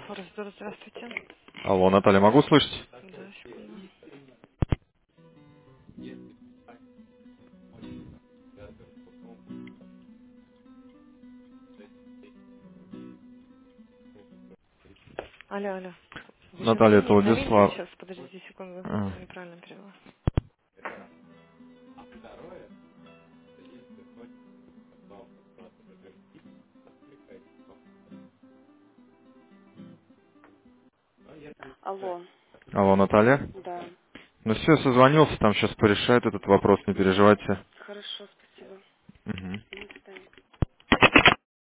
Форестер, здравствуйте. Алло, Наталья, могу слышать? Да, секунду. Алло, алло. Наталья, это На линии Владислав. сейчас, подожди секунду. А, Неправильно перевела. Алло, Алло, Наталья. да. Ну все, созвонился, там сейчас порешает этот вопрос, не переживайте. Хорошо, спасибо. Мгм.